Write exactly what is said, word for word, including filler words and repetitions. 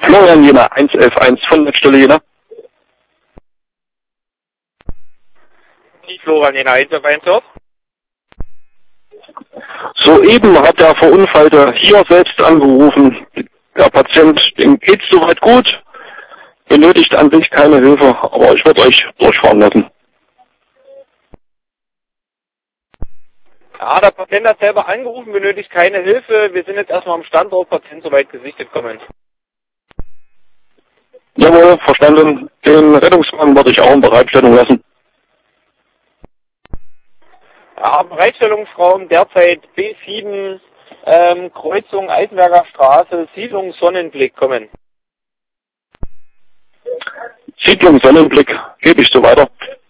Florian Jena, eins elf eins von Netzstelle Jena. Die Florian Jena, eins elf eins dort. Soeben hat der Verunfallte hier selbst angerufen. Der Patient, dem geht's soweit gut, benötigt an sich keine Hilfe, aber ich werde euch durchfahren lassen. Ja, der Patient hat selber angerufen, benötigt keine Hilfe. Wir sind jetzt erstmal am Standort, Patient soweit gesichtet kommen. Jawohl, verstanden. Den Rettungswagen werde ich auch in Bereitstellung lassen. Ja, Bereitstellungsraum derzeit B sieben, ähm, Kreuzung Eisenberger Straße, Siedlung Sonnenblick kommen. Siedlung Sonnenblick, gebe ich so weiter.